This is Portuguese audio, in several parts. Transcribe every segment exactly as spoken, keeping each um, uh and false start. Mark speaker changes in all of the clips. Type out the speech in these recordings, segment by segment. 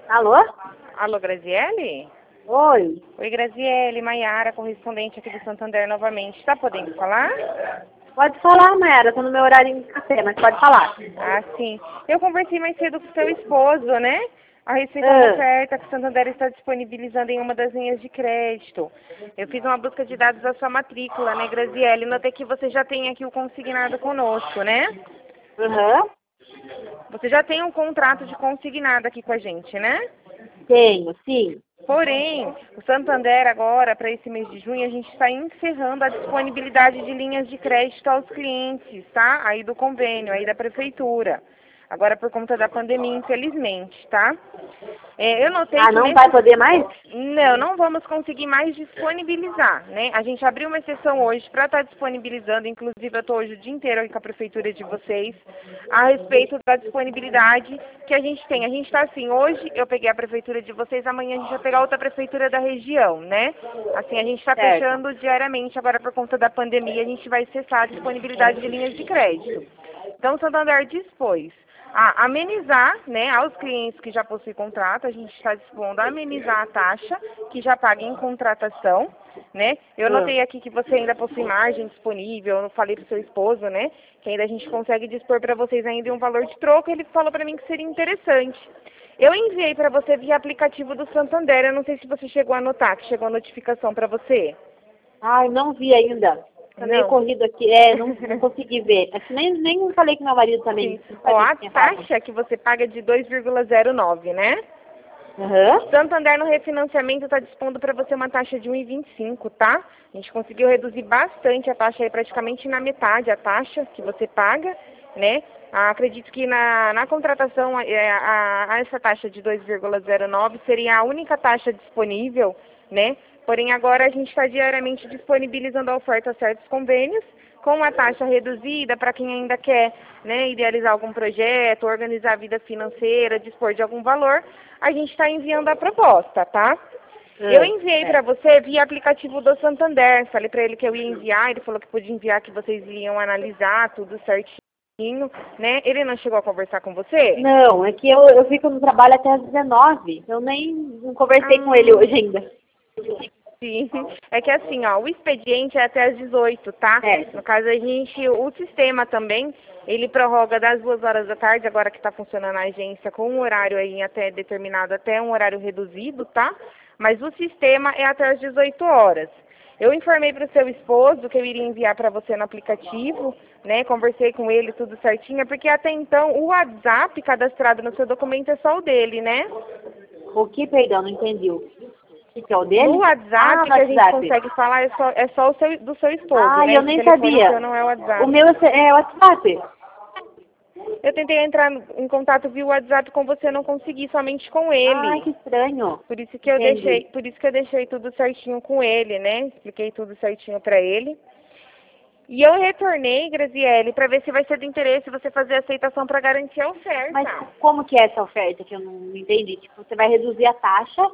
Speaker 1: Alô?
Speaker 2: Alô, Graziele?
Speaker 1: Oi.
Speaker 2: Oi, Graziele, Maiara, correspondente aqui do Santander novamente. Está podendo falar?
Speaker 1: Pode falar, Mayara. Estou no meu horário de café, mas pode falar.
Speaker 2: Ah, sim. Eu conversei mais cedo com seu esposo, né? A respeito de uma
Speaker 1: Ah,
Speaker 2: oferta que o Santander está disponibilizando em uma das linhas de crédito. Eu fiz uma busca de dados da sua matrícula, né, Graziele? Notei que você já tem aqui o consignado conosco, né?
Speaker 1: Aham.
Speaker 2: Você já tem um contrato de consignado aqui com a gente, né?
Speaker 1: Tenho, sim.
Speaker 2: Porém, o Santander agora, para esse mês de junho, a gente está encerrando a disponibilidade de linhas de crédito aos clientes, tá? Aí do convênio, aí da prefeitura. Agora por conta da pandemia, infelizmente, tá? É, eu notei
Speaker 1: Ah,
Speaker 2: que
Speaker 1: não vai
Speaker 2: nesse...
Speaker 1: poder mais?
Speaker 2: Não, não vamos conseguir mais disponibilizar, né? A gente abriu uma exceção hoje para estar disponibilizando, inclusive eu estou hoje o dia inteiro aqui com a prefeitura de vocês, a respeito da disponibilidade que a gente tem. A gente está assim, hoje eu peguei a prefeitura de vocês, amanhã a gente vai pegar outra prefeitura da região, né? Assim, a gente está
Speaker 1: Certo.
Speaker 2: fechando diariamente, agora por conta da pandemia, a gente vai cessar a disponibilidade de linhas de crédito. Então, o Santander dispôs a amenizar, né, aos clientes que já possuem contrato, a gente está dispondo a amenizar a taxa que já paga em contratação, né? Eu
Speaker 1: Ah,
Speaker 2: notei aqui que você ainda possui margem disponível, eu falei para o seu esposo, né, que ainda a gente consegue dispor para vocês ainda um valor de troco, ele falou para mim que seria interessante. Eu enviei para você via aplicativo do Santander, eu não sei se você chegou a notar, que chegou a notificação para você.
Speaker 1: Ai, não vi ainda. Tá meio
Speaker 2: Não.
Speaker 1: corrido aqui. É, não, não consegui ver. Acho que nem, nem falei com meu marido também.
Speaker 2: Sim.
Speaker 1: Não
Speaker 2: Ó,
Speaker 1: sabia
Speaker 2: a
Speaker 1: que tinha falado.
Speaker 2: taxa que você paga é de dois vírgula zero nove, né?
Speaker 1: Aham.
Speaker 2: Santander no refinanciamento está dispondo para você uma taxa de um vírgula vinte e cinco, tá? A gente conseguiu reduzir bastante a taxa aí, praticamente na metade a taxa que você paga, né? Ah, acredito que na, na contratação é, a, a essa taxa de dois vírgula zero nove seria a única taxa disponível, né? Porém agora a gente está diariamente disponibilizando a oferta a certos convênios com a taxa reduzida para quem ainda quer, né, idealizar algum projeto, organizar a vida financeira, dispor de algum valor, a gente está enviando a proposta, tá? Eu
Speaker 1: Ah,
Speaker 2: enviei para
Speaker 1: certo.
Speaker 2: você via aplicativo do Santander, falei para ele que eu ia enviar, ele falou que podia enviar, que vocês iriam analisar tudo certinho, né? Ele não chegou a conversar com você?
Speaker 1: Não, é que eu, eu fico no trabalho até às dezenove. Eu nem não conversei com ele
Speaker 2: Ah,
Speaker 1: hoje ainda.
Speaker 2: sim. É que assim, ó, o expediente é até às dezoito, tá?
Speaker 1: Certo.
Speaker 2: No caso, a gente, o sistema também, ele prorroga das duas horas da tarde, agora que está funcionando a agência, com um horário aí até determinado, até um horário reduzido, tá? Mas o sistema é até às dezoito horas. Eu informei para o seu esposo que eu iria enviar para você no aplicativo, né? Conversei com ele tudo certinho, porque até então o WhatsApp cadastrado no seu documento é só o dele, né?
Speaker 1: O que, perdão, não entendi. O que que é o
Speaker 2: No
Speaker 1: dele? Ah,
Speaker 2: WhatsApp que a gente
Speaker 1: WhatsApp.
Speaker 2: consegue falar é só, é só o seu, do seu esposo,
Speaker 1: Ah,
Speaker 2: né?
Speaker 1: eu
Speaker 2: Esse
Speaker 1: nem
Speaker 2: telefone seu
Speaker 1: sabia.
Speaker 2: não é o
Speaker 1: O
Speaker 2: WhatsApp.
Speaker 1: meu é WhatsApp.
Speaker 2: Eu tentei entrar em contato via WhatsApp com você, não consegui, somente com
Speaker 1: Ai,
Speaker 2: ele.
Speaker 1: que estranho.
Speaker 2: Por isso que eu deixei,
Speaker 1: Entendi.
Speaker 2: por isso que eu deixei tudo certinho com ele, né? Expliquei tudo certinho para ele. E eu retornei, Graziele, para ver se vai ser do interesse você fazer a aceitação para garantir a
Speaker 1: Mas
Speaker 2: oferta.
Speaker 1: como que é essa oferta que eu não entendi? Tipo, você vai reduzir a taxa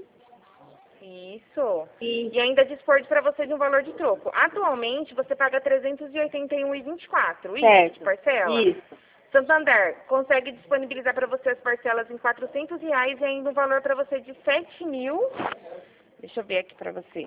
Speaker 2: Isso.
Speaker 1: e...
Speaker 2: E ainda dispor para você de um valor de troco. Atualmente, você paga trezentos e oitenta e um reais e vinte e quatro centavos. Isso, de
Speaker 1: Certo.
Speaker 2: parcela.
Speaker 1: Isso.
Speaker 2: Santander consegue disponibilizar para você as parcelas em quatrocentos reais e ainda um valor para você de sete mil. Deixa eu ver aqui para você.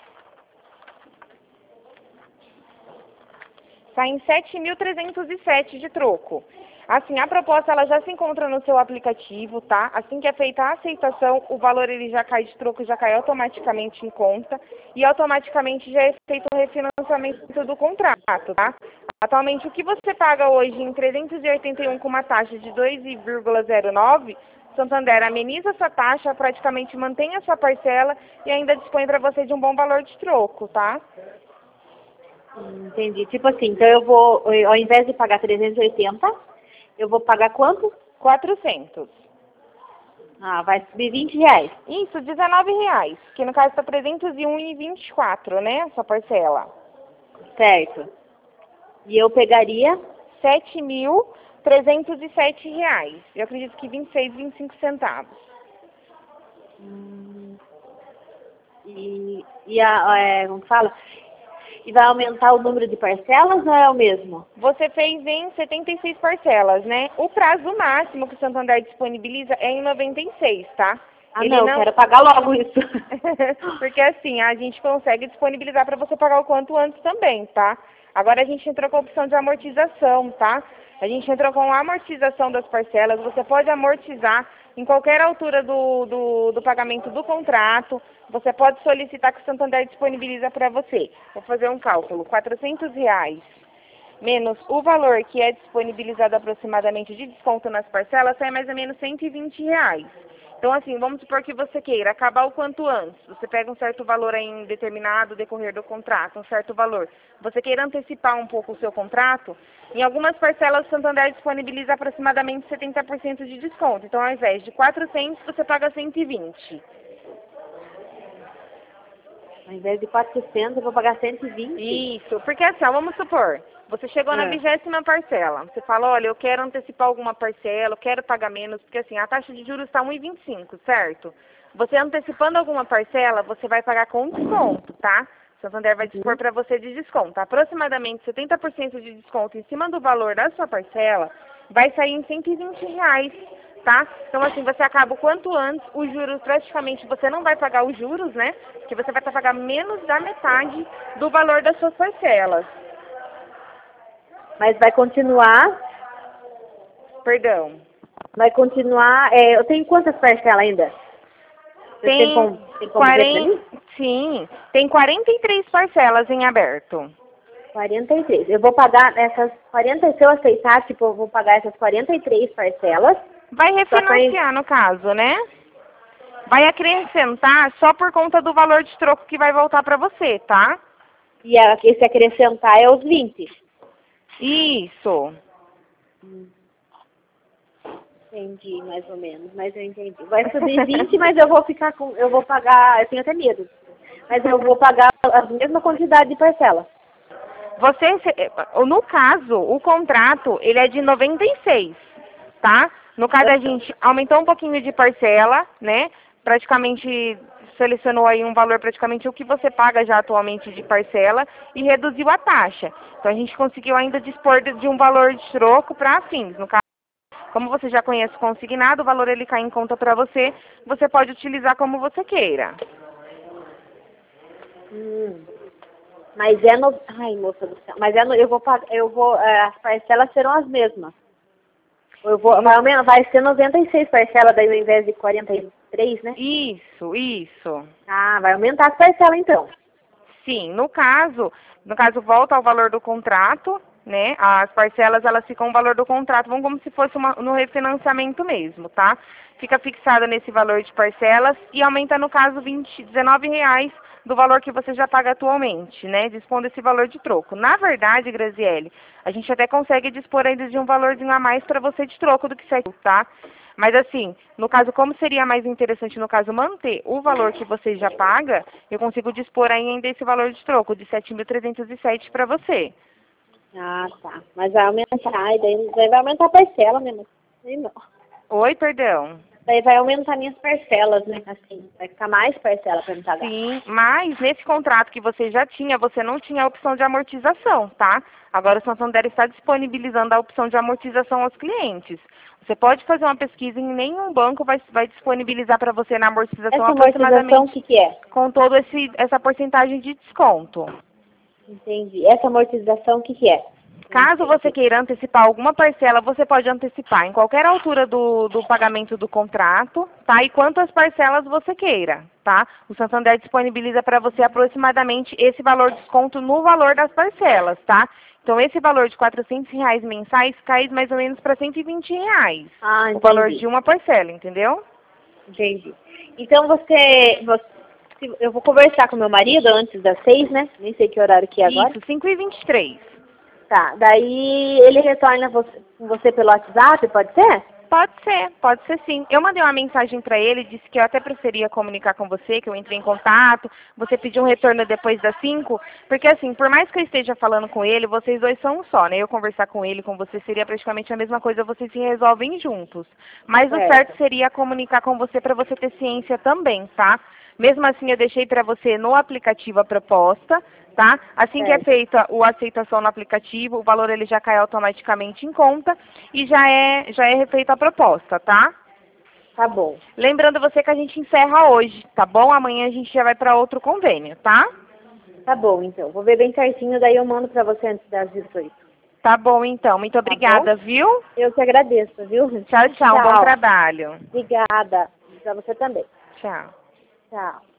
Speaker 2: Está em sete mil trezentos e sete de troco. Assim, a proposta ela já se encontra no seu aplicativo, tá? Assim que é feita a aceitação, o valor ele já cai de troco, já cai automaticamente em conta e automaticamente já é feito o refinanciamento do contrato, tá? Atualmente, o que você paga hoje em trezentos e oitenta e um com uma taxa de dois vírgula zero nove, Santander ameniza essa taxa, praticamente mantém a sua parcela e ainda dispõe para você de um bom valor de troco, tá?
Speaker 1: Hum, Entendi. Tipo assim, então eu vou, ao invés de pagar trezentos e oitenta, eu vou pagar quanto?
Speaker 2: quatrocentos.
Speaker 1: Ah, vai subir vinte reais.
Speaker 2: Isso, dezenove reais, que no caso está trezentos e um reais e vinte e quatro, né, essa parcela.
Speaker 1: Certo. E eu pegaria...
Speaker 2: sete mil trezentos e sete reais. Eu acredito que vinte e seis, vinte e cinco centavos.
Speaker 1: Hum, e, e a, é, como fala? E vai aumentar o número de parcelas ou é o mesmo?
Speaker 2: Você fez em setenta e seis parcelas, né? O prazo máximo que o Santander disponibiliza é em noventa e seis, tá?
Speaker 1: Ah,
Speaker 2: Ele
Speaker 1: não,
Speaker 2: não...
Speaker 1: quero pagar logo isso.
Speaker 2: Porque assim, a gente consegue disponibilizar para você pagar o quanto antes também, tá? Agora a gente entrou com a opção de amortização, tá? A gente entrou com a amortização das parcelas. Você pode amortizar em qualquer altura do, do, do pagamento do contrato. Você pode solicitar que o Santander disponibiliza para você. Vou fazer um cálculo. quatrocentos reais menos o valor que é disponibilizado aproximadamente de desconto nas parcelas, sai mais ou menos cento e vinte reais. Então, assim, vamos supor que você queira acabar o quanto antes. Você pega um certo valor aí em determinado decorrer do contrato, um certo valor. Você queira antecipar um pouco o seu contrato, em algumas parcelas o Santander disponibiliza aproximadamente setenta por cento de desconto. Então, ao invés de quatrocentos, você paga cento e vinte.
Speaker 1: Ao invés de quatrocentos, eu vou pagar cento e vinte?
Speaker 2: Isso, porque assim, ó, vamos supor, você chegou na
Speaker 1: É.
Speaker 2: vigésima parcela, você fala, olha, eu quero antecipar alguma parcela, eu quero pagar menos, porque assim, a taxa de juros está um vírgula vinte e cinco, certo? Você antecipando alguma parcela, você vai pagar com desconto, tá? O Santander vai dispor para você de desconto. Aproximadamente setenta por cento de desconto em cima do valor da sua parcela vai sair em cento e vinte reais. Tá? Então, assim, você acaba o quanto antes, os juros, praticamente, você não vai pagar os juros, né? Porque você vai estar pagando menos da metade do valor das suas parcelas.
Speaker 1: Mas vai continuar,
Speaker 2: Perdão.
Speaker 1: vai continuar, é, eu tenho quantas parcelas ainda? Você
Speaker 2: Tem,
Speaker 1: tem como, tem como ver pra mim?
Speaker 2: sim, tem quarenta e três parcelas em aberto.
Speaker 1: quarenta e três. Eu vou pagar essas quarenta, se eu aceitar, tipo, eu vou pagar essas quarenta e três parcelas.
Speaker 2: Vai
Speaker 1: Só que aí-
Speaker 2: refinanciar, no caso, né? Vai acrescentar só por conta do valor de troco que vai voltar para você, tá?
Speaker 1: E a- esse acrescentar é os vinte.
Speaker 2: Isso.
Speaker 1: Entendi, mais ou menos, mas eu entendi. Vai subir vinte, mas eu vou ficar com, eu vou pagar, eu tenho até medo, mas eu vou pagar a mesma quantidade de parcela.
Speaker 2: Você, no caso, o contrato, ele é de noventa e seis, tá? No caso, a gente aumentou um pouquinho de parcela, né? Praticamente selecionou aí um valor praticamente o que você paga já atualmente de parcela e reduziu a taxa. Então, a gente conseguiu ainda dispor de de um valor de troco para fins. No caso, como você já conhece o consignado, o valor ele cai em conta para você, você pode utilizar como você queira.
Speaker 1: Hum. Mas é no, ai, moça do céu, mas é no, eu vou pagar, eu vou, é, as parcelas serão as mesmas. Eu vou, vai, aumentar- vai ser noventa e seis parcelas daí ao invés de quarenta e três, né?
Speaker 2: Isso, isso.
Speaker 1: Ah, vai aumentar as parcelas então.
Speaker 2: Sim, no caso, no caso volta ao valor do contrato, né? As parcelas elas ficam o valor do contrato, vão como se fosse uma, no refinanciamento mesmo, tá? Fica fixada nesse valor de parcelas e aumenta no caso vinte, dezenove reais do valor que você já paga atualmente, né? Dispondo desse valor de troco. Na verdade, Graziele, a gente até consegue dispor ainda de um valorzinho a mais para você de troco do que sete, tá? Mas assim, no caso, como seria mais interessante, no caso, manter o valor que você já paga, eu consigo dispor ainda esse valor de troco de sete mil trezentos e sete para você.
Speaker 1: Ah, tá. Mas vai aumentar, e daí, daí vai aumentar a parcela, né? Mas daí não.
Speaker 2: Oi, perdão.
Speaker 1: Daí vai aumentar minhas parcelas, né? Assim, vai ficar mais parcela para me pagar.
Speaker 2: Sim, mas nesse contrato que você já tinha, você não tinha a opção de amortização, tá? Agora o Santander está disponibilizando a opção de amortização aos clientes. Você pode fazer uma pesquisa em nenhum banco vai, vai disponibilizar para você na amortização
Speaker 1: Essa amortização, o
Speaker 2: aproximadamente
Speaker 1: que que é?
Speaker 2: com toda esse, essa porcentagem de desconto.
Speaker 1: Entendi. Essa amortização, o que que é?
Speaker 2: Caso você queira antecipar alguma parcela, você pode antecipar em qualquer altura do, do pagamento do contrato, tá? E quantas parcelas você queira, tá? O Santander disponibiliza para você aproximadamente esse valor de desconto no valor das parcelas, tá? Então, esse valor de quatrocentos reais mensais cai mais ou menos para cento e vinte reais.
Speaker 1: Ah, entendi.
Speaker 2: O valor de uma parcela, entendeu?
Speaker 1: Entendi. Então, você, você... Eu vou conversar com meu marido antes das seis, né? Nem sei que horário que é agora.
Speaker 2: Isso, cinco e vinte e três.
Speaker 1: Tá, daí ele retorna você, com você pelo WhatsApp, pode ser?
Speaker 2: Pode ser, pode ser sim. Eu mandei uma mensagem para ele, disse que eu até preferia comunicar com você, que eu entrei em contato, você pediu um retorno depois das cinco, porque assim, por mais que eu esteja falando com ele, vocês dois são um só, né? Eu conversar com ele, com você, seria praticamente a mesma coisa, vocês se resolvem juntos. Mas o
Speaker 1: Certo.
Speaker 2: certo seria comunicar com você para você ter ciência também, tá? Mesmo assim, eu deixei para você no aplicativo a proposta, tá? Assim que é
Speaker 1: Certo.
Speaker 2: feita a aceitação no aplicativo, o valor ele já cai automaticamente em conta e já é, já é feita a proposta, tá?
Speaker 1: Tá bom.
Speaker 2: Lembrando você que a gente encerra hoje, tá bom? Amanhã a gente já vai para outro convênio, tá?
Speaker 1: Tá bom, então. Vou ver bem certinho, daí eu mando pra você antes das dezoito.
Speaker 2: Tá bom, então. Muito obrigada, viu?
Speaker 1: Eu que agradeço, viu?
Speaker 2: Tchau, tchau. Um bom trabalho.
Speaker 1: Obrigada. Pra você também.
Speaker 2: Tchau.
Speaker 1: Tchau.